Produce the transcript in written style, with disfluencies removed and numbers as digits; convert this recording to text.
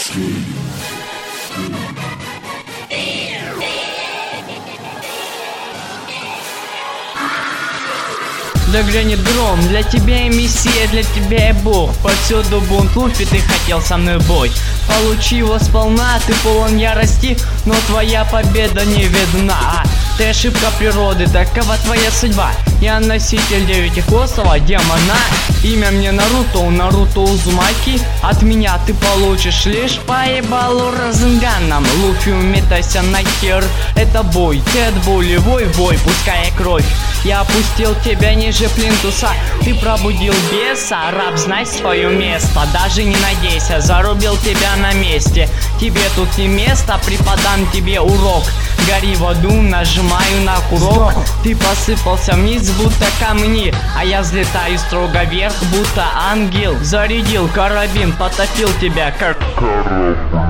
Заглянет гром, для тебя я мессия, для тебя я бог. Повсюду бунт Луфи, ты хотел со мной бой. Получи его сполна, ты полон ярости, но твоя победа не видна. Ты ошибка природы, такова твоя судьба. Я носитель девятихвостого демона. Имя мне Наруто Узумаки. От меня ты получишь лишь по ебалу Разенганом. Луфи, уметайся нахер, это бой. Ты от боли, вой, пускай кровь. Я опустил тебя ниже плинтуса. Ты пробудил беса, раб, знай свое место. Даже не надейся, зарубил тебя на месте. Тебе тут не место, преподам тебе урок. Гори в аду, нажимаю на курок. Ты посыпался вниз, будто камни, а я взлетаю строго вверх, будто ангел. Зарядил карабин, потопил тебя как коробку.